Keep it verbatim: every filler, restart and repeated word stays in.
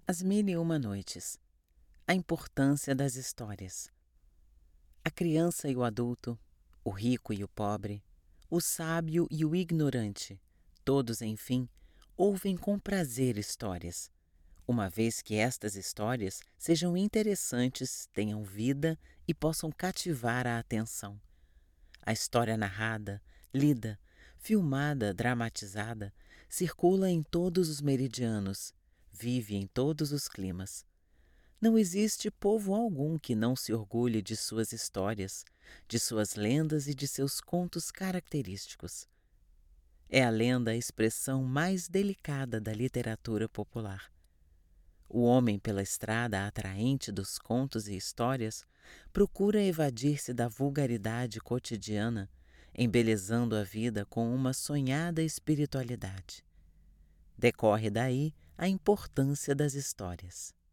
As Mil e Uma Noites. A importância das histórias. A criança e o adulto, o rico e o pobre, o sábio e o ignorante, todos, enfim, ouvem com prazer histórias, uma vez que estas histórias sejam interessantes, tenham vida e possam cativar a atenção. A história narrada, lida, filmada, dramatizada, circula em todos os meridianos, vive em todos os climas. Não existe povo algum que não se orgulhe de suas histórias, de suas lendas e de seus contos característicos. É a lenda a expressão mais delicada da literatura popular. O homem, pela estrada atraente dos contos e histórias, procura evadir-se da vulgaridade cotidiana, embelezando a vida com uma sonhada espiritualidade. Decorre daí a importância das histórias.